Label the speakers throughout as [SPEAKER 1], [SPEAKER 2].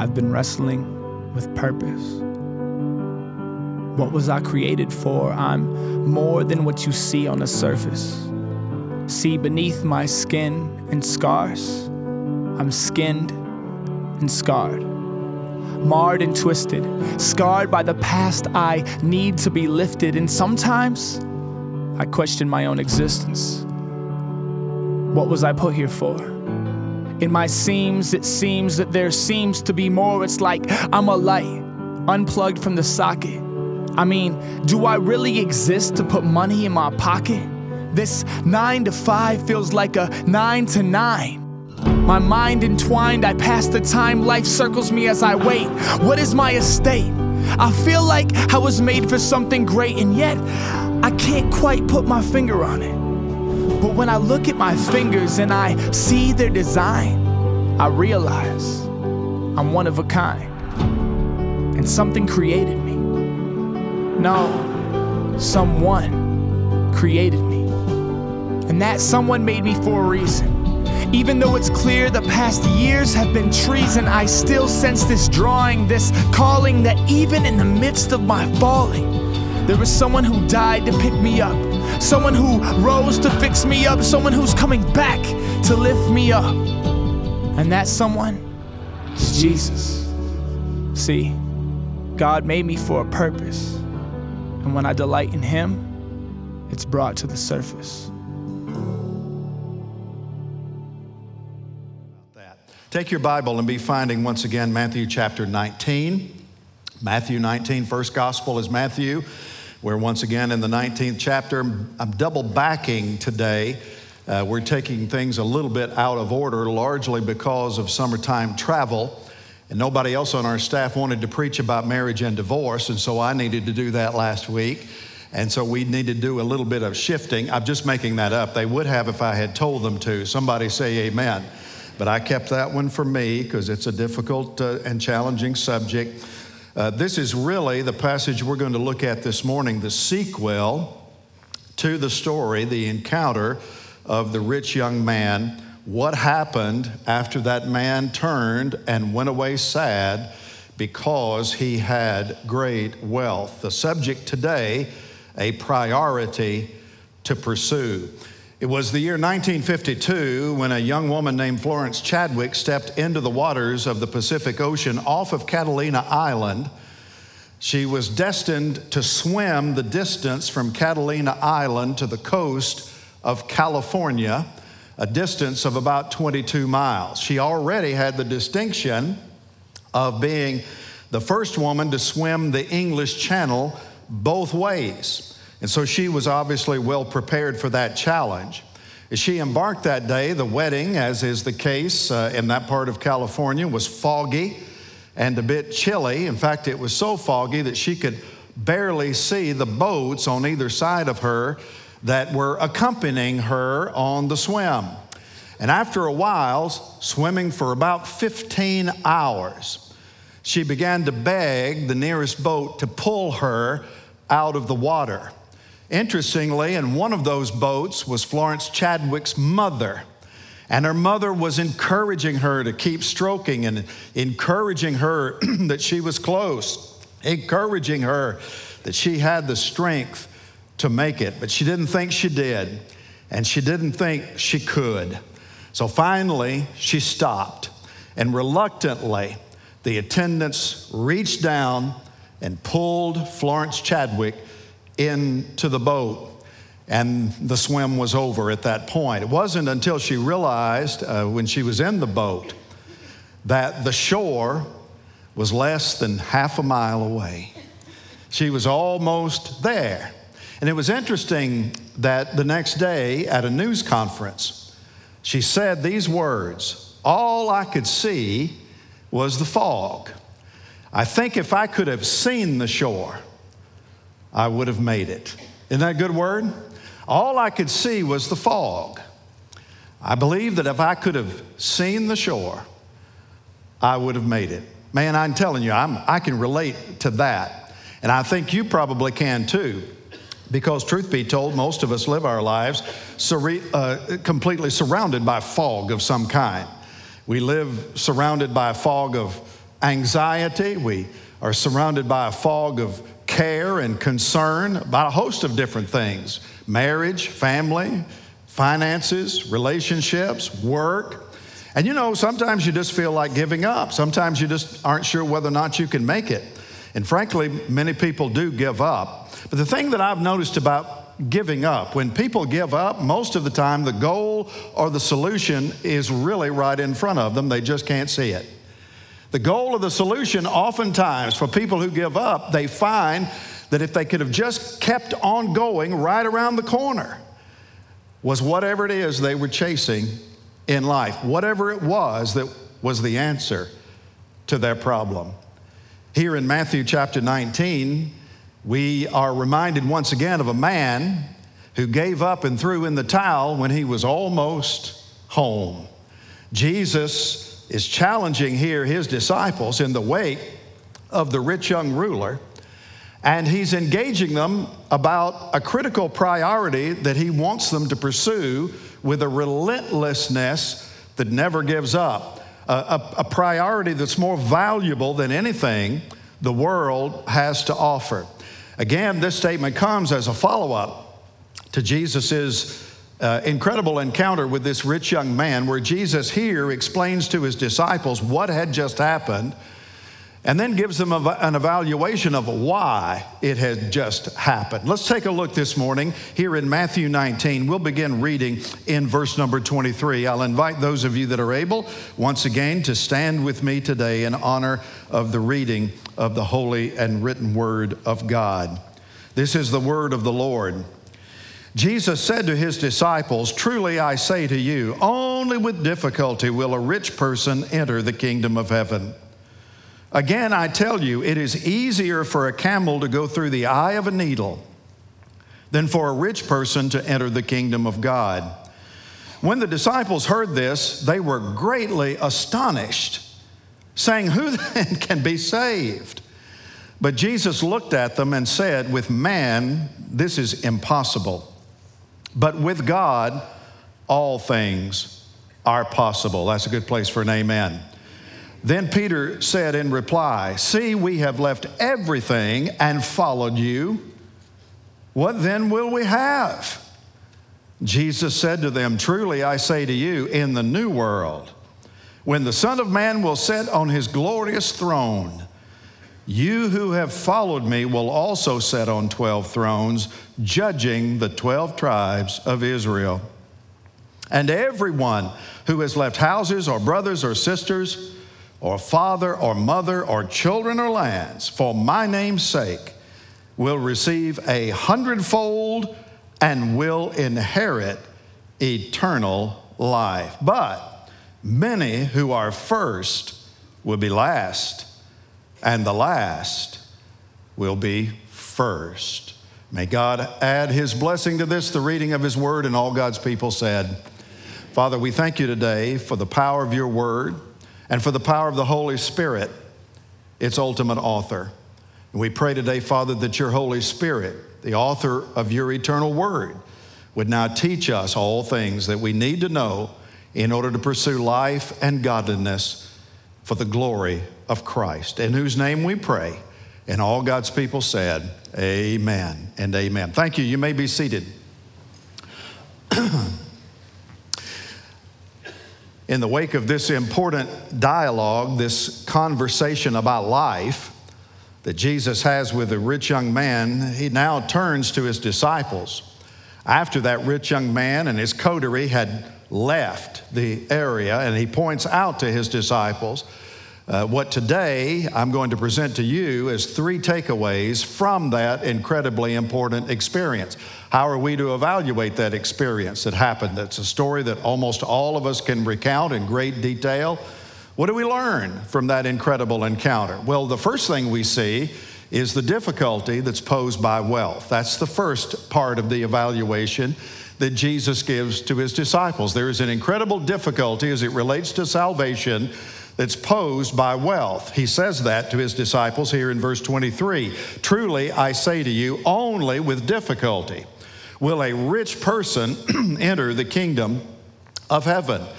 [SPEAKER 1] I've been wrestling with purpose. What was I created for? I'm more than what you see on the surface. See beneath my skin and scars, I'm skinned and scarred. Marred and twisted, scarred by the past I need to be lifted. And sometimes I question my own existence. What was I put here for? In my seams, it seems that there seems to be more. It's like I'm a light, unplugged from the socket. I mean, do I really exist to put money in my pocket? This 9 to 5 feels like a 9 to 9. My mind entwined, I pass the time, life circles me as I wait. What is my estate? I feel like I was made for something great, and yet I can't quite put my finger on it. But when I look at my fingers and I see their design, I realize I'm one of a kind, and something created me. No, someone created me. And that someone made me for a reason. Even though it's clear the past years have been treason, I still sense this drawing, this calling, that even in the midst of my falling, there was someone who died to pick me up, someone who rose to fix me up, someone who's coming back to lift me up. And that someone is Jesus. See, God made me for a purpose, and when I delight in Him, it's brought to the surface.
[SPEAKER 2] Take your Bible and be finding once again Matthew chapter 19. Matthew 19, first gospel is Matthew. We're once again in the 19th chapter. I'm double backing today. We're taking things a little bit out of order, largely because of summertime travel. And nobody else on our staff wanted to preach about marriage and divorce, and so I needed to do that last week. And so we need to do a little bit of shifting. I'm just making that up. They would have if I had told them to. Somebody say amen. But I kept that one for me because it's a difficult and challenging subject. This is really the passage we're going to look at this morning, the sequel to the story, the encounter of the rich young man. What happened after that man turned and went away sad because he had great wealth? The subject today, a priority to pursue. It was the year 1952 when a young woman named Florence Chadwick stepped into the waters of the Pacific Ocean off of Catalina Island. She was destined to swim the distance from Catalina Island to the coast of California, a distance of about 22 miles. She already had the distinction of being the first woman to swim the English Channel both ways. And so she was obviously well prepared for that challenge. As she embarked that day, the wedding, as is the case in that part of California, was foggy and a bit chilly. In fact, it was so foggy that she could barely see the boats on either side of her that were accompanying her on the swim. And after a while, swimming for about 15 hours, she began to beg the nearest boat to pull her out of the water. Interestingly, in one of those boats was Florence Chadwick's mother. And her mother was encouraging her to keep stroking and encouraging her that she was close, encouraging her that she had the strength to make it. But she didn't think she did, and she didn't think she could. So finally, she stopped, and reluctantly, the attendants reached down and pulled Florence Chadwick into the boat, and the swim was over at that point. It wasn't until she realized when she was in the boat that the shore was less than half a mile away. She was almost there. And it was interesting that the next day at a news conference, she said these words, "All I could see was the fog. I think if I could have seen the shore, I would have made it." Isn't that a good word? All I could see was the fog. I believe that if I could have seen the shore, I would have made it. Man, I'm telling you, I can relate to that. And I think you probably can too. Because truth be told, most of us live our lives completely surrounded by fog of some kind. We live surrounded by a fog of anxiety. We are surrounded by a fog of care and concern about a host of different things: marriage, family, finances, relationships, work. And you know, sometimes you just feel like giving up. Sometimes you just aren't sure whether or not you can make it. And frankly, many people do give up. But the thing that I've noticed about giving up, when people give up, most of the time the goal or the solution is really right in front of them. They just can't see it. The goal or the solution, oftentimes for people who give up, they find that if they could have just kept on going right around the corner, was whatever it is they were chasing in life, whatever it was that was the answer to their problem. Here in Matthew chapter 19, we are reminded once again of a man who gave up and threw in the towel when he was almost home. Jesus is challenging here his disciples in the wake of the rich young ruler, and he's engaging them about a critical priority that he wants them to pursue with a relentlessness that never gives up, a priority that's more valuable than anything the world has to offer. Again, this statement comes as a follow-up to Jesus's incredible encounter with this rich young man, where Jesus here explains to his disciples what had just happened, and then gives them an evaluation of why it had just happened. Let's take a look this morning here in Matthew 19. We'll begin reading in verse number 23. I'll invite those of you that are able, once again, to stand with me today in honor of the reading of the holy and written word of God. This is the word of the Lord. Jesus said to his disciples, "Truly I say to you, only with difficulty will a rich person enter the kingdom of heaven. Again, I tell you, it is easier for a camel to go through the eye of a needle than for a rich person to enter the kingdom of God." When the disciples heard this, they were greatly astonished, saying, "Who then can be saved?" But Jesus looked at them and said, "With man, this is impossible. But with God, all things are possible." That's a good place for an amen. Then Peter said in reply, "See, we have left everything and followed you. What then will we have?" Jesus said to them, "Truly I say to you, in the new world, when the Son of Man will sit on his glorious throne, you who have followed me will also sit on 12 thrones, judging the 12 tribes of Israel. And everyone who has left houses or brothers or sisters or father or mother or children or lands for my name's sake will receive 100-fold and will inherit eternal life. But many who are first will be last, and the last will be first." May God add his blessing to this, the reading of his word, and all God's people said. Father, we thank you today for the power of your word and for the power of the Holy Spirit, its ultimate author. And we pray today, Father, that your Holy Spirit, the author of your eternal word, would now teach us all things that we need to know in order to pursue life and godliness for the glory of Christ, in whose name we pray. And all God's people said, amen and amen. Thank you. You may be seated. In the wake of this important dialogue, this conversation about life that Jesus has with a rich young man, he now turns to his disciples. After that rich young man and his coterie had left the area, and he points out to his disciples what today I'm going to present to you as 3 takeaways from that incredibly important experience. How are we to evaluate that experience that happened? That's a story that almost all of us can recount in great detail. What do we learn from that incredible encounter? Well, the first thing we see is the difficulty that's posed by wealth. That's the first part of the evaluation that Jesus gives to his disciples. There is an incredible difficulty as it relates to salvation that's posed by wealth. He says that to his disciples here in verse 23. "Truly, I say to you, only with difficulty will a rich person enter the kingdom of heaven."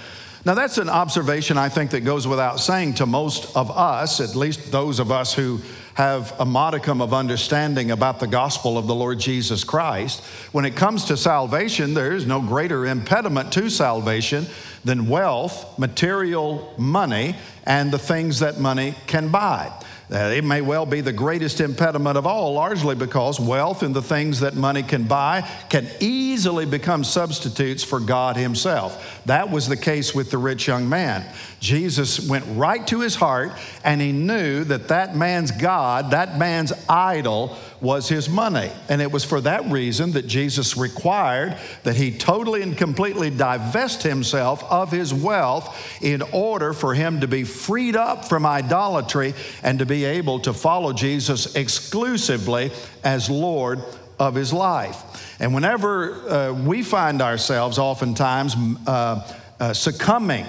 [SPEAKER 2] Now, that's an observation I think that goes without saying to most of us, at least those of us who have a modicum of understanding about the gospel of the Lord Jesus Christ. When it comes to salvation, there is no greater impediment to salvation than wealth, material money, and the things that money can buy. It may well be the greatest impediment of all, largely because wealth and the things that money can buy can easily become substitutes for God Himself. That was the case with the rich young man. Jesus went right to his heart, and he knew that that man's God, that man's idol, was his money. And it was for that reason that Jesus required that he totally and completely divest himself of his wealth in order for him to be freed up from idolatry and to be able to follow Jesus exclusively as Lord of his life. And whenever we find ourselves oftentimes succumbing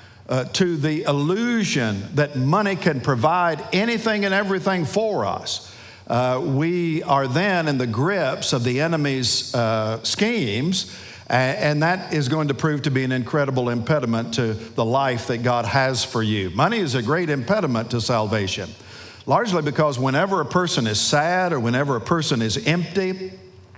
[SPEAKER 2] to the illusion that money can provide anything and everything for us, we are then in the grips of the enemy's schemes, and that is going to prove to be an incredible impediment to the life that God has for you. Money is a great impediment to salvation, largely because whenever a person is sad or whenever a person is empty,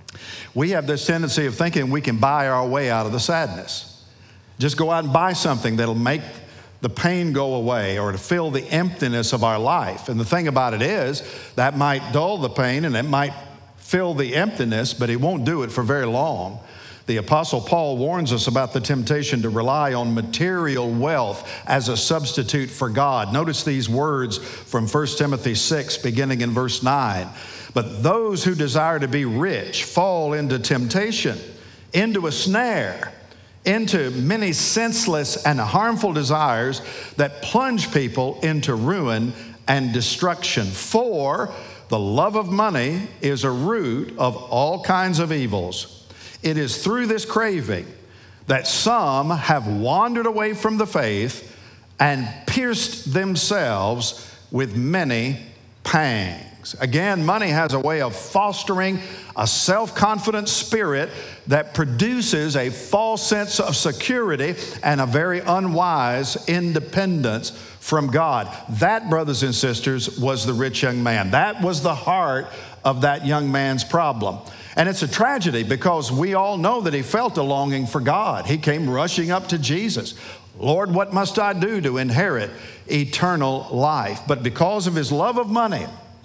[SPEAKER 2] we have this tendency of thinking we can buy our way out of the sadness. Just go out and buy something that'll make the pain go away or to fill the emptiness of our life. And the thing about it is, that might dull the pain and it might fill the emptiness, but it won't do it for very long. The Apostle Paul warns us about the temptation to rely on material wealth as a substitute for God. Notice these words from 1 Timothy 6, beginning in verse 9. But those who desire to be rich fall into temptation, into a snare, into many senseless and harmful desires that plunge people into ruin and destruction. For the love of money is a root of all kinds of evils. It is through this craving that some have wandered away from the faith and pierced themselves with many pangs. Again, money has a way of fostering a self-confident spirit that produces a false sense of security and a very unwise independence from God. That, brothers and sisters, was the rich young man. That was the heart of that young man's problem. And it's a tragedy because we all know that he felt a longing for God. He came rushing up to Jesus. Lord, what must I do to inherit eternal life? But because of his love of money,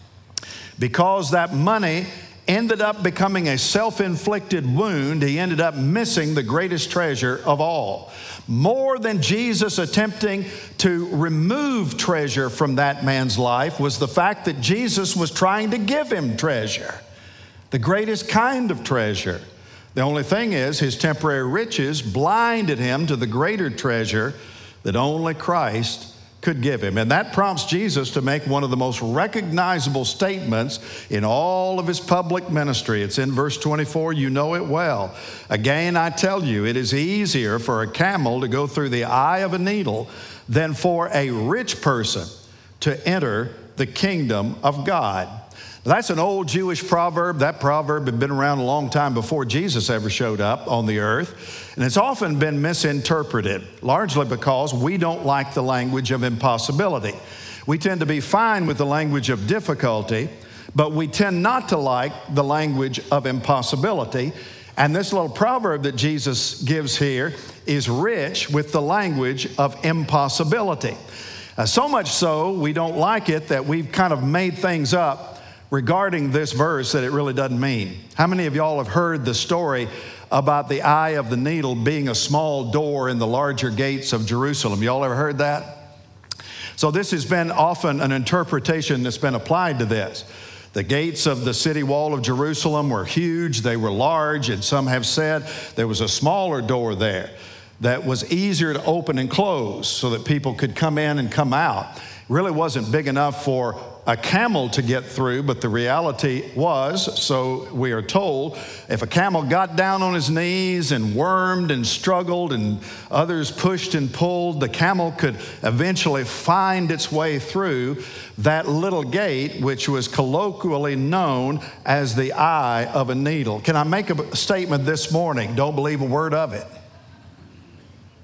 [SPEAKER 2] because that money ended up becoming a self-inflicted wound, he ended up missing the greatest treasure of all. More than Jesus attempting to remove treasure from that man's life was the fact that Jesus was trying to give him treasure, the greatest kind of treasure. The only thing is, his temporary riches blinded him to the greater treasure that only Christ could give him. And that prompts Jesus to make one of the most recognizable statements in all of his public ministry. It's in verse 24. You know it well. Again, I tell you, it is easier for a camel to go through the eye of a needle than for a rich person to enter the kingdom of God. That's an old Jewish proverb. That proverb had been around a long time before Jesus ever showed up on the earth. And it's often been misinterpreted, largely because we don't like the language of impossibility. We tend to be fine with the language of difficulty, but we tend not to like the language of impossibility. And this little proverb that Jesus gives here is rich with the language of impossibility. So much so, we don't like it that we've kind of made things up regarding this verse that it really doesn't mean. How many of y'all have heard the story about the eye of the needle being a small door in the larger gates of Jerusalem? Y'all ever heard that? So this has been often an interpretation that's been applied to this. The gates of the city wall of Jerusalem were huge, they were large, and some have said there was a smaller door there that was easier to open and close so that people could come in and come out. It really wasn't big enough for a camel to get through, but the reality was, so we are told, if a camel got down on his knees and wormed and struggled and others pushed and pulled, the camel could eventually find its way through that little gate, which was colloquially known as the eye of a needle. Can I make a statement this morning? Don't believe a word of it.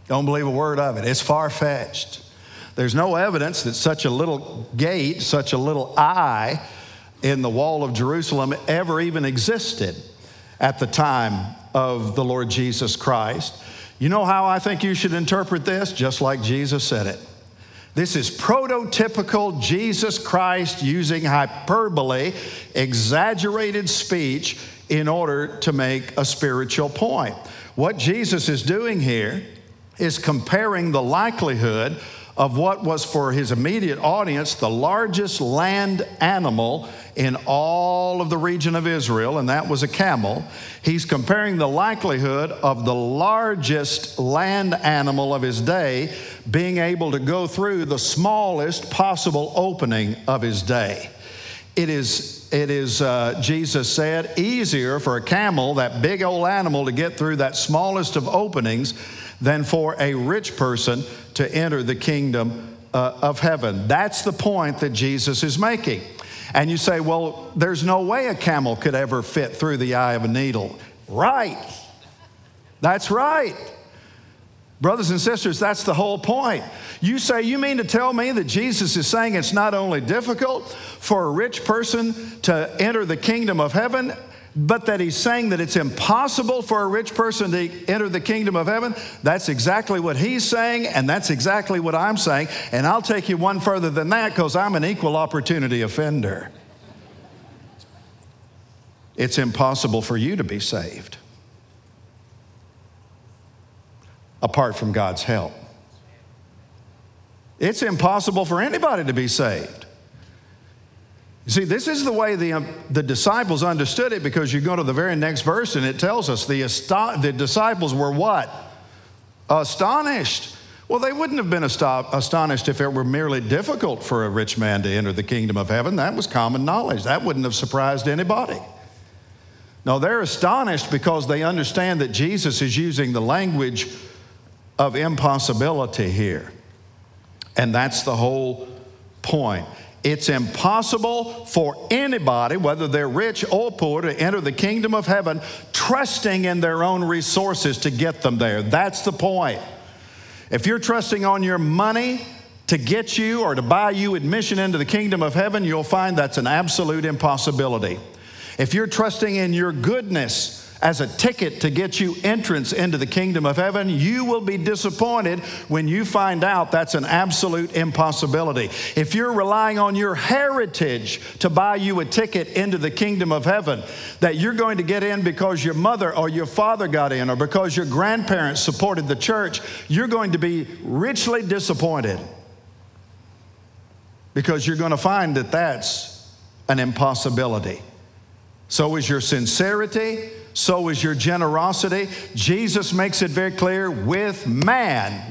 [SPEAKER 2] Don't believe a word of it. It's far-fetched. There's no evidence that such a little gate, such a little eye in the wall of Jerusalem ever even existed at the time of the Lord Jesus Christ. You know how I think you should interpret this? Just like Jesus said it. This is prototypical Jesus Christ using hyperbole, exaggerated speech in order to make a spiritual point. What Jesus is doing here is comparing the likelihood of what was for his immediate audience the largest land animal in all of the region of Israel, and that was a camel. He's comparing the likelihood of the largest land animal of his day being able to go through the smallest possible opening of his day. It is, Jesus said, easier for a camel, that big old animal, to get through that smallest of openings than for a rich person to enter the kingdom of heaven. That's the point that Jesus is making. And you say, well, there's no way a camel could ever fit through the eye of a needle. Right. That's right. Brothers and sisters, that's the whole point. You say, you mean to tell me that Jesus is saying it's not only difficult for a rich person to enter the kingdom of heaven, but that he's saying that it's impossible for a rich person to enter the kingdom of heaven? That's exactly what he's saying, and that's exactly what I'm saying. And I'll take you one further than that, because I'm an equal opportunity offender. It's impossible for you to be saved apart from God's help. It's impossible for anybody to be saved. You see, this is the way the disciples understood it, because you go to the very next verse and it tells us the disciples were what? Astonished. Well, they wouldn't have been astonished if it were merely difficult for a rich man to enter the kingdom of heaven. That was common knowledge. That wouldn't have surprised anybody. No, they're astonished because they understand that Jesus is using the language of impossibility here. And that's the whole point. It's impossible for anybody, whether they're rich or poor, to enter the kingdom of heaven trusting in their own resources to get them there. That's the point. If you're trusting on your money to get you or to buy you admission into the kingdom of heaven, you'll find that's an absolute impossibility. If you're trusting in your goodness as a ticket to get you entrance into the kingdom of heaven, you will be disappointed when you find out that's an absolute impossibility. If you're relying on your heritage to buy you a ticket into the kingdom of heaven, that you're going to get in because your mother or your father got in, or because your grandparents supported the church, you're going to be richly disappointed, because you're going to find that that's an impossibility. So is your sincerity. So is your generosity. Jesus makes it very clear, with man,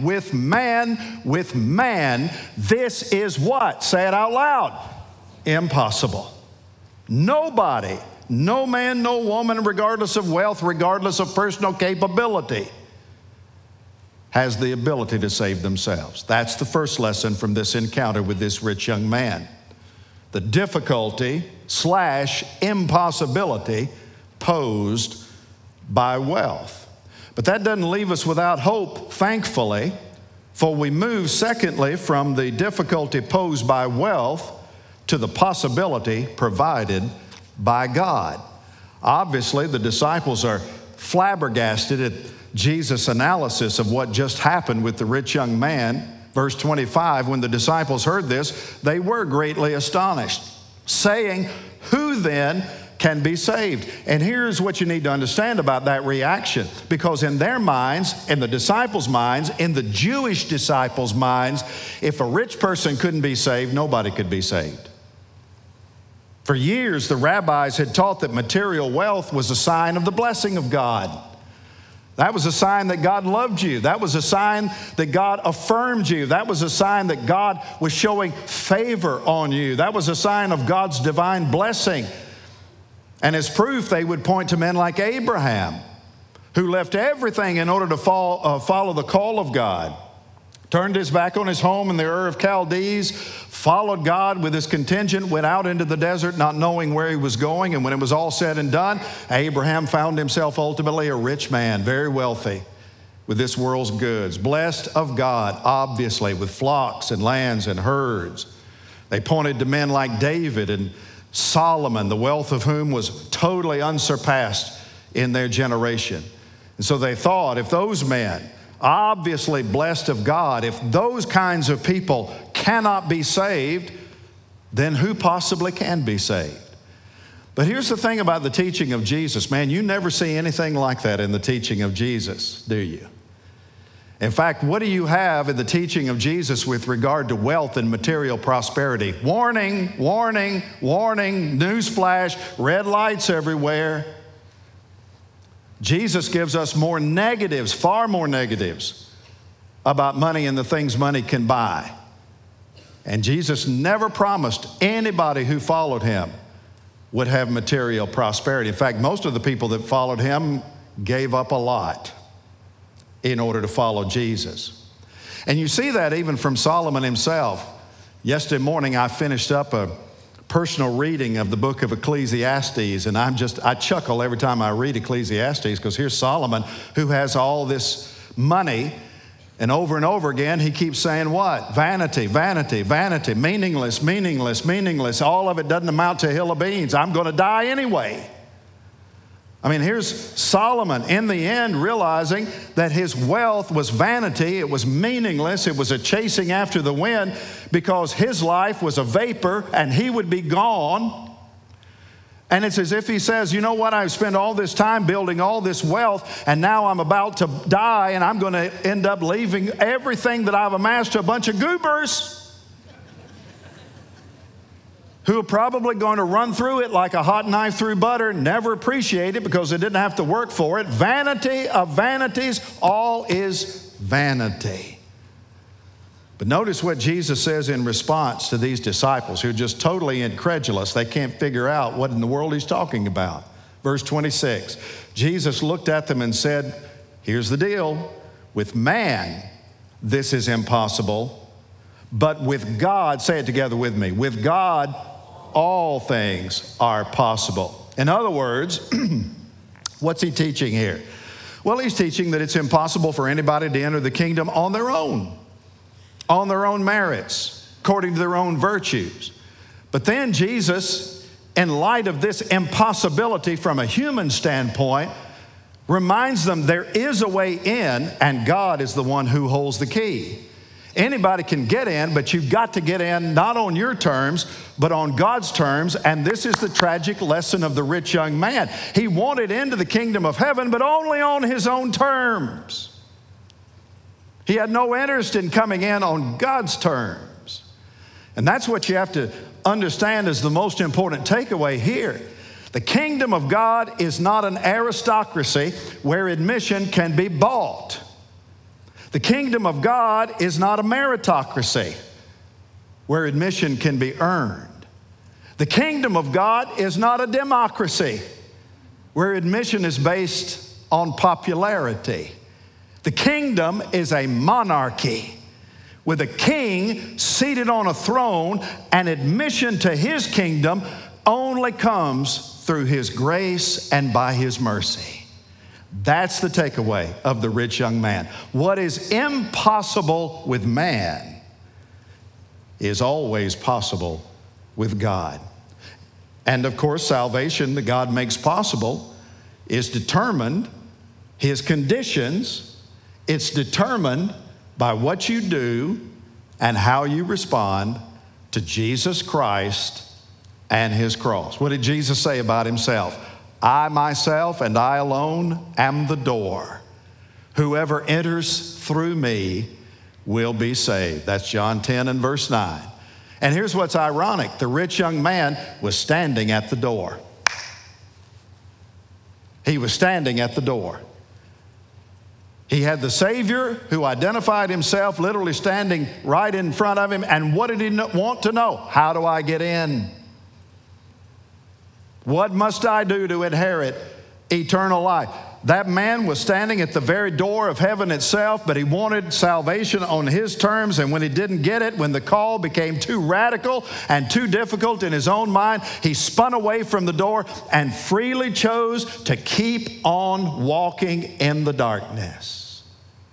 [SPEAKER 2] this is what? Say it out loud. Impossible. Nobody, no man, no woman, regardless of wealth, regardless of personal capability, has the ability to save themselves. That's the first lesson from this encounter with this rich young man. The difficulty / impossibility posed by wealth. But that doesn't leave us without hope, thankfully, for we move, secondly, from the difficulty posed by wealth to the possibility provided by God. Obviously, the disciples are flabbergasted at Jesus' analysis of what just happened with the rich young man. Verse 25, when the disciples heard this, they were greatly astonished, saying, "Who then can be saved?" And here's what you need to understand about that reaction. Because in their minds, in the disciples' minds, in the Jewish disciples' minds, if a rich person couldn't be saved, nobody could be saved. For years, the rabbis had taught that material wealth was a sign of the blessing of God. That was a sign that God loved you. That was a sign that God affirmed you. That was a sign that God was showing favor on you. That was a sign of God's divine blessing. And as proof, they would point to men like Abraham, who left everything in order to follow the call of God, turned his back on his home in the Ur of Chaldees, followed God with his contingent, went out into the desert not knowing where he was going. And when it was all said and done, Abraham found himself ultimately a rich man, very wealthy. with this world's goods. Blessed of God, obviously, with flocks and lands and herds. They pointed to men like David and Solomon, the wealth of whom was totally unsurpassed in their generation. And so they thought, if those men, obviously blessed of God, if those kinds of people cannot be saved, then who possibly can be saved? But here's the thing about the teaching of Jesus, man, you never see anything like that in the teaching of Jesus, do you? In fact, what do you have in the teaching of Jesus with regard to wealth and material prosperity? Warning, warning, warning, newsflash, red lights everywhere. Jesus gives us more negatives, far more negatives about money and the things money can buy. And Jesus never promised anybody who followed him would have material prosperity. In fact, most of the people that followed him gave up a lot in order to follow Jesus. And you see that even from Solomon himself. Yesterday morning, I finished up a personal reading of the book of Ecclesiastes, and I chuckle every time I read Ecclesiastes, because here's Solomon who has all this money, and over again he keeps saying what? Vanity, vanity, vanity, meaningless, meaningless, meaningless. All of it doesn't amount to a hill of beans. I'm going to die anyway. I mean, here's Solomon in the end realizing that his wealth was vanity, it was meaningless, it was a chasing after the wind, because his life was a vapor and he would be gone. And it's as if he says, you know what, I've spent all this time building all this wealth, and now I'm about to die, and I'm going to end up leaving everything that I've amassed to a bunch of goobers who are probably going to run through it like a hot knife through butter, never appreciate it because they didn't have to work for it. Vanity of vanities, all is vanity. But notice what Jesus says in response to these disciples who are just totally incredulous. They can't figure out what in the world he's talking about. Verse 26, Jesus looked at them and said, here's the deal. With man, this is impossible, but with God, say it together with me, with God, all things are possible. In other words, what's he teaching here? Well, he's teaching that it's impossible for anybody to enter the kingdom on their own merits, according to their own virtues. But then Jesus, in light of this impossibility from a human standpoint, reminds them there is a way in, and God is the one who holds the key. Anybody can get in, but you've got to get in not on your terms, but on God's terms. And this is the tragic lesson of the rich young man. He wanted into the kingdom of heaven, but only on his own terms. He had no interest in coming in on God's terms. And that's what you have to understand is the most important takeaway here. The kingdom of God is not an aristocracy where admission can be bought. The kingdom of God is not a meritocracy where admission can be earned. The kingdom of God is not a democracy where admission is based on popularity. The kingdom is a monarchy with a king seated on a throne, and admission to his kingdom only comes through his grace and by his mercy. That's the takeaway of the rich young man. What is impossible with man is always possible with God. And of course, salvation that God makes possible is determined, his conditions, it's determined by what you do and how you respond to Jesus Christ and his cross. What did Jesus say about himself? I myself and I alone am the door. Whoever enters through me will be saved. That's John 10 and verse 9. And here's what's ironic. The rich young man was standing at the door. He was standing at the door. He had the Savior who identified himself literally standing right in front of him. And what did he want to know? How do I get in? What must I do to inherit eternal life? That man was standing at the very door of heaven itself, but he wanted salvation on his terms, and when he didn't get it, when the call became too radical and too difficult in his own mind, he spun away from the door and freely chose to keep on walking in the darkness.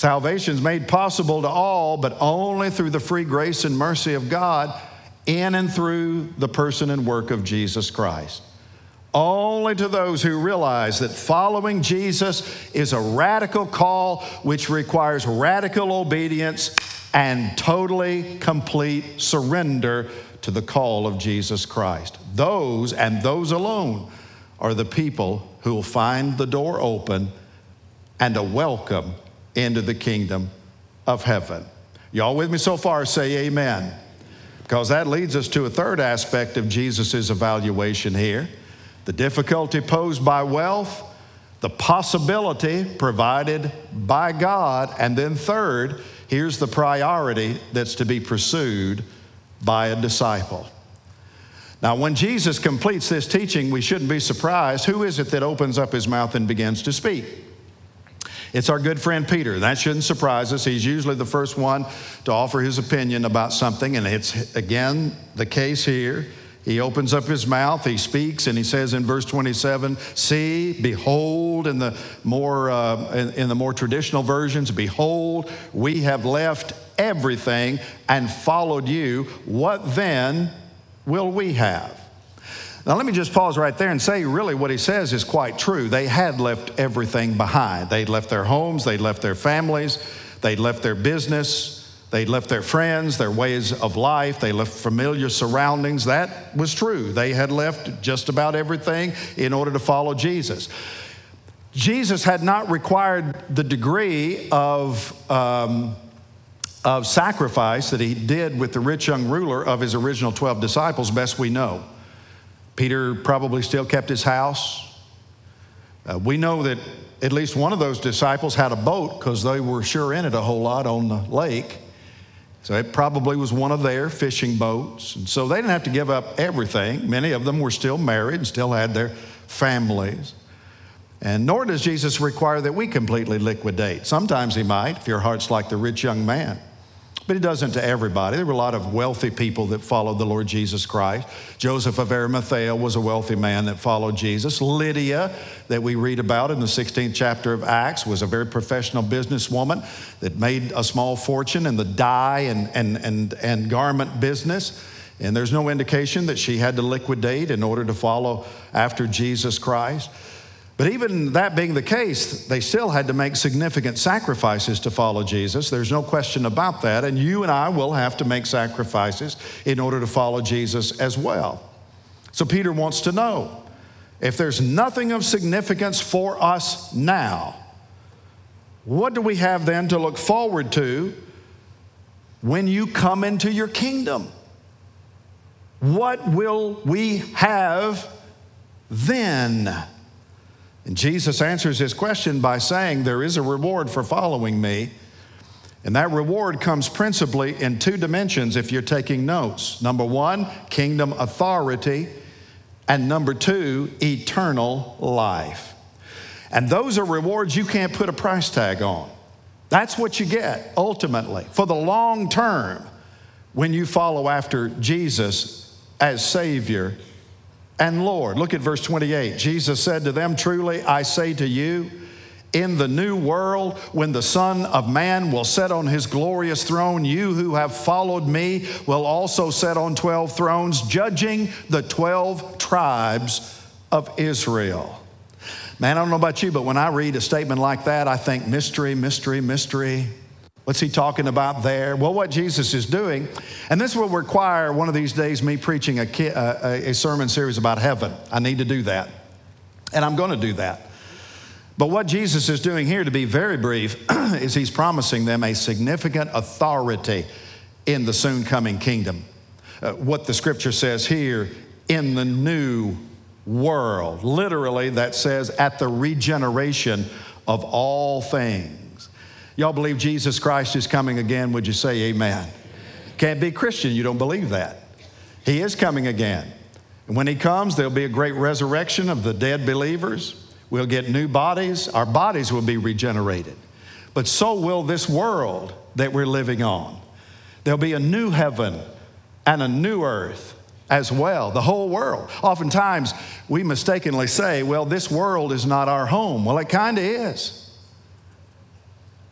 [SPEAKER 2] Salvation is made possible to all, but only through the free grace and mercy of God in and through the person and work of Jesus Christ. Only to those who realize that following Jesus is a radical call which requires radical obedience and totally complete surrender to the call of Jesus Christ. Those and those alone are the people who will find the door open and a welcome into the kingdom of heaven. Y'all with me so far? Say amen. Because that leads us to a third aspect of Jesus' evaluation here. The difficulty posed by wealth, the possibility provided by God, and then third, here's the priority that's to be pursued by a disciple. Now, when Jesus completes this teaching, we shouldn't be surprised. Who is it that opens up his mouth and begins to speak? It's our good friend Peter. That shouldn't surprise us. He's usually the first one to offer his opinion about something, and it's again the case here. He opens up his mouth, he speaks, and he says in verse 27, see, behold, in the more traditional versions, behold, we have left everything and followed you. What then will we have? Now let me just pause right there and say really what he says is quite true. They had left everything behind. They'd left their homes, they'd left their families, they'd left their business, they'd left their friends, their ways of life, they left familiar surroundings. That was true. They had left just about everything in order to follow Jesus. Jesus had not required the degree of sacrifice that he did with the rich young ruler of his original 12 disciples, best we know. Peter probably still kept his house. We know that at least one of those disciples had a boat because they were sure in it a whole lot on the lake. So it probably was one of their fishing boats. And so they didn't have to give up everything. Many of them were still married and still had their families. And nor does Jesus require that we completely liquidate. Sometimes he might, if your heart's like the rich young man. But he doesn't to everybody. There were a lot of wealthy people that followed the Lord Jesus Christ. Joseph of Arimathea was a wealthy man that followed Jesus. Lydia, that we read about in the 16th chapter of Acts, was a very professional businesswoman that made a small fortune in the dye and garment business. And there's no indication that she had to liquidate in order to follow after Jesus Christ. But even that being the case, they still had to make significant sacrifices to follow Jesus. There's no question about that. And you and I will have to make sacrifices in order to follow Jesus as well. So Peter wants to know, if there's nothing of significance for us now, what do we have then to look forward to when you come into your kingdom? What will we have then? And Jesus answers his question by saying there is a reward for following me. And that reward comes principally in two dimensions if you're taking notes. Number one, kingdom authority. And number two, eternal life. And those are rewards you can't put a price tag on. That's what you get ultimately for the long term when you follow after Jesus as Savior and Lord. Look at verse 28. Jesus said to them, truly I say to you, in the new world, when the Son of Man will sit on his glorious throne, you who have followed me will also sit on 12 thrones, judging the 12 tribes of Israel. Man, I don't know about you, but when I read a statement like that, I think mystery, mystery, mystery. What's he talking about there? Well, what Jesus is doing, and this will require one of these days me preaching a sermon series about heaven. I need to do that, and I'm going to do that. But what Jesus is doing here, to be very brief, is he's promising them a significant authority in the soon coming kingdom. What the scripture says here, in the new world. Literally, that says at the regeneration of all things. Y'all believe Jesus Christ is coming again? Would you say amen? Can't be Christian, you don't believe that. He is coming again. And when he comes, there'll be a great resurrection of the dead believers. We'll get new bodies. Our bodies will be regenerated. But so will this world that we're living on. There'll be a new heaven and a new earth as well, the whole world. Oftentimes, we mistakenly say, well, this world is not our home. Well, it kind of is.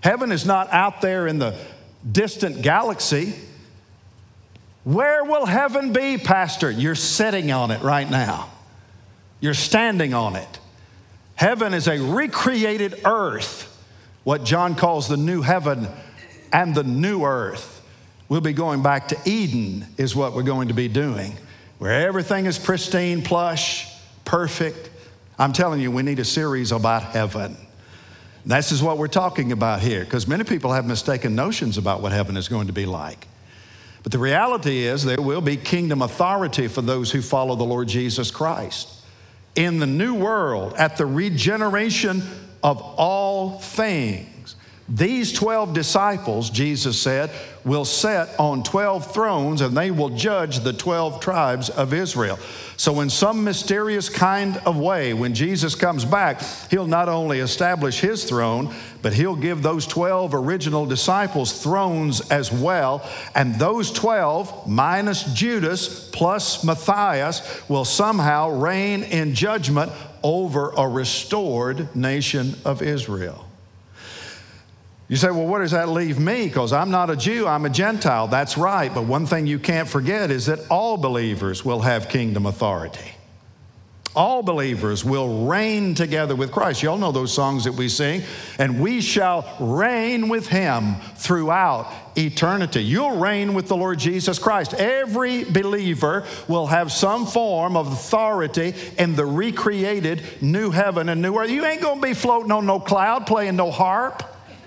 [SPEAKER 2] Heaven is not out there in the distant galaxy. Where will heaven be, Pastor? You're sitting on it right now. You're standing on it. Heaven is a recreated earth, what John calls the new heaven and the new earth. We'll be going back to Eden is what we're going to be doing, where everything is pristine, plush, perfect. I'm telling you, we need a series about heaven. This is what we're talking about here, because many people have mistaken notions about what heaven is going to be like. But the reality is there will be kingdom authority for those who follow the Lord Jesus Christ. In the new world, at the regeneration of all things, these 12 disciples, Jesus said, will sit on 12 thrones and they will judge the 12 tribes of Israel. So in some mysterious kind of way, when Jesus comes back, he'll not only establish his throne, but he'll give those 12 original disciples thrones as well. And those 12, minus Judas plus Matthias, will somehow reign in judgment over a restored nation of Israel. You say, well, where does that leave me? Because I'm not a Jew, I'm a Gentile. That's right, but one thing you can't forget is that all believers will have kingdom authority. All believers will reign together with Christ. Y'all know those songs that we sing, and we shall reign with him throughout eternity. You'll reign with the Lord Jesus Christ. Every believer will have some form of authority in the recreated new heaven and new earth. You ain't going to be floating on no cloud playing no harp.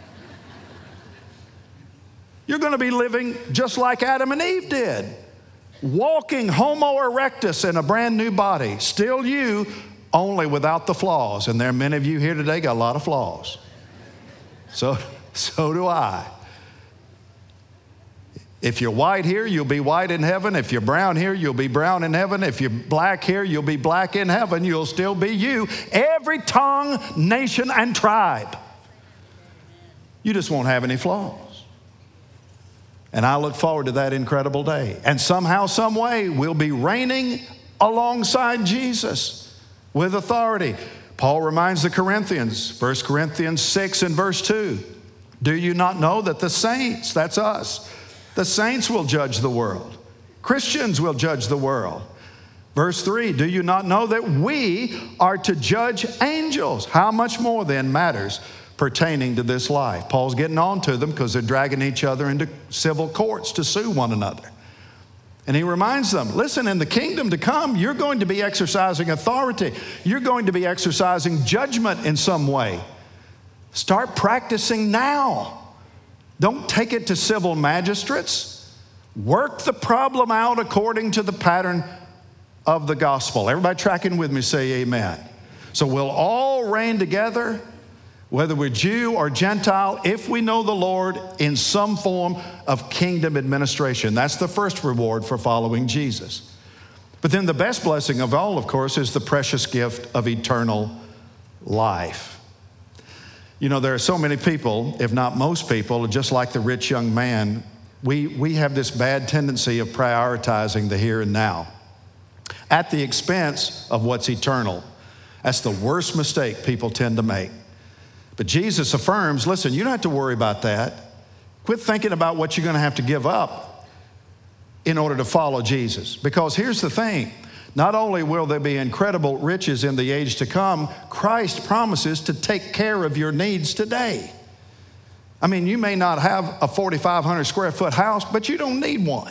[SPEAKER 2] You're going to be living just like Adam and Eve did, walking homo erectus in a brand new body, still you, only without the flaws. And there are many of you here today got a lot of flaws. So do I. If you're white here, you'll be white in heaven. If you're brown here, you'll be brown in heaven. If you're black here, you'll be black in heaven. You'll still be you, every tongue, nation, and tribe. You just won't have any flaws. And I look forward to that incredible day. And somehow, some way, we'll be reigning alongside Jesus with authority. Paul reminds the Corinthians, 1 Corinthians 6 and verse 2, do you not know that the saints, that's us, the saints will judge the world. Christians will judge the world. Verse 3, do you not know that we are to judge angels? How much more then matters pertaining to this life? Paul's getting on to them because they're dragging each other into civil courts to sue one another. And he reminds them, listen, in the kingdom to come, you're going to be exercising authority. You're going to be exercising judgment in some way. Start practicing now. Don't take it to civil magistrates. Work the problem out according to the pattern of the gospel. Everybody tracking with me, say amen. So we'll all reign together, whether we're Jew or Gentile, if we know the Lord in some form of kingdom administration. That's the first reward for following Jesus. But then the best blessing of all, of course, is the precious gift of eternal life. You know, there are so many people, if not most people, just like the rich young man, we have this bad tendency of prioritizing the here and now at the expense of what's eternal. That's the worst mistake people tend to make. But Jesus affirms, listen, you don't have to worry about that. Quit thinking about what you're going to have to give up in order to follow Jesus. Because here's the thing, not only will there be incredible riches in the age to come, Christ promises to take care of your needs today. I mean, you may not have a 4,500 square foot house, but you don't need one.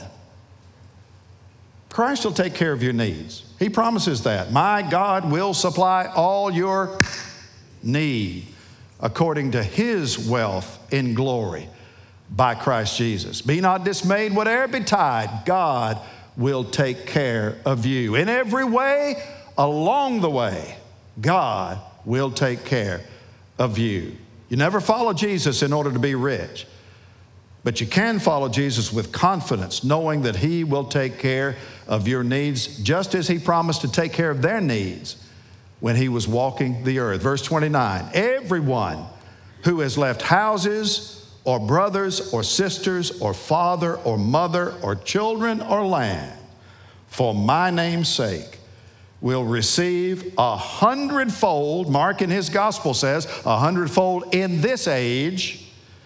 [SPEAKER 2] Christ will take care of your needs. He promises that. My God will supply all your need according to his wealth in glory by Christ Jesus. Be not dismayed, whate'er betide, God will take care of you. In every way, along the way, God will take care of you. You never follow Jesus in order to be rich, but you can follow Jesus with confidence, knowing that he will take care of your needs, just as he promised to take care of their needs when he was walking the earth. Verse 29, everyone who has left houses or brothers or sisters or father or mother or children or land for my name's sake will receive 100-fold, Mark in his gospel says, 100-fold in this age,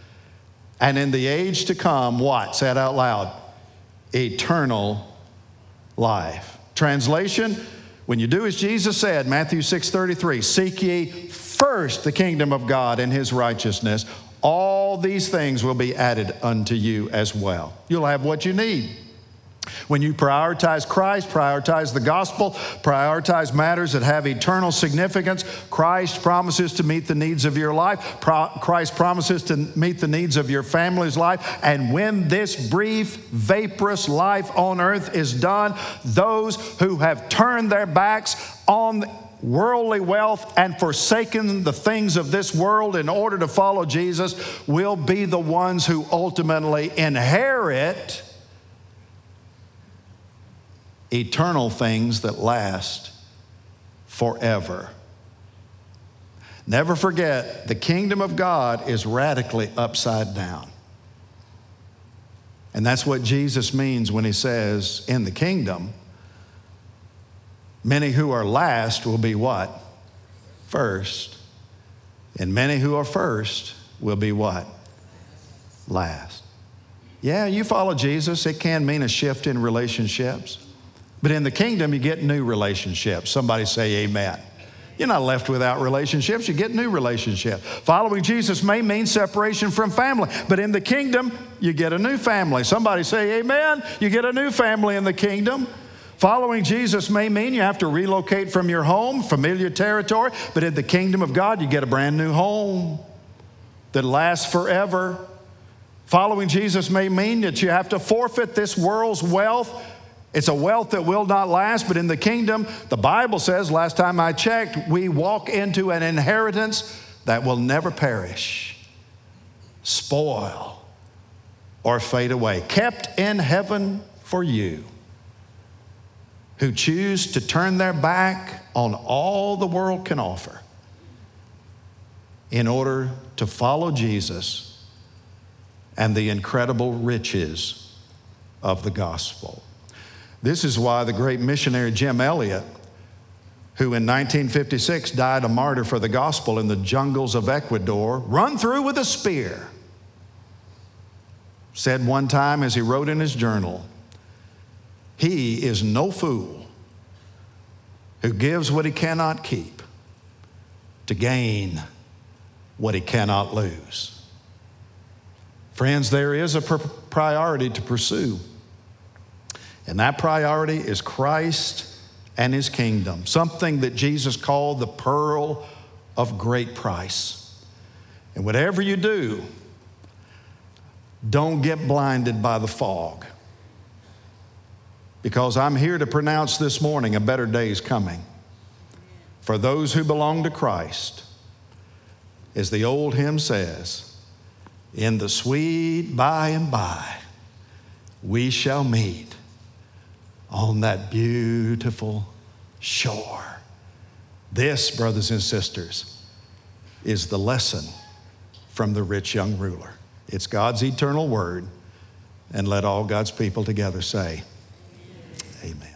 [SPEAKER 2] and in the age to come, what? Say it out loud. Eternal life. Translation, when you do as Jesus said, Matthew 6:33, seek ye first the kingdom of God and his righteousness, all these things will be added unto you as well. You'll have what you need. When you prioritize Christ, prioritize the gospel, prioritize matters that have eternal significance, Christ promises to meet the needs of your life. Christ promises to meet the needs of your family's life. And when this brief, vaporous life on earth is done, those who have turned their backs on worldly wealth and forsaken the things of this world in order to follow Jesus will be the ones who ultimately inherit eternal things that last forever. Never forget, the kingdom of God is radically upside down. And that's what Jesus means when he says, in the kingdom, many who are last will be what? First. And many who are first will be what? Last. Yeah, you follow Jesus, it can mean a shift in relationships. But in the kingdom, you get new relationships. Somebody say amen. You're not left without relationships. You get new relationships. Following Jesus may mean separation from family. But in the kingdom, you get a new family. Somebody say amen. You get a new family in the kingdom. Following Jesus may mean you have to relocate from your home, familiar territory. But in the kingdom of God, you get a brand new home that lasts forever. Following Jesus may mean that you have to forfeit this world's wealth. It's a wealth that will not last, but in the kingdom, the Bible says, last time I checked, we walk into an inheritance that will never perish, spoil, or fade away. Kept in heaven for you who choose to turn their back on all the world can offer in order to follow Jesus and the incredible riches of the gospel. This is why the great missionary Jim Elliot, who in 1956 died a martyr for the gospel in the jungles of Ecuador, run through with a spear, said one time as he wrote in his journal, he is no fool who gives what he cannot keep to gain what he cannot lose. Friends, there is a priority to pursue. And that priority is Christ and his kingdom, something that Jesus called the pearl of great price. And whatever you do, don't get blinded by the fog. Because I'm here to pronounce this morning a better day is coming for those who belong to Christ. As the old hymn says, in the sweet by and by, we shall meet on that beautiful shore. This, brothers and sisters, is the lesson from the rich young ruler. It's God's eternal word, and let all God's people together say, amen.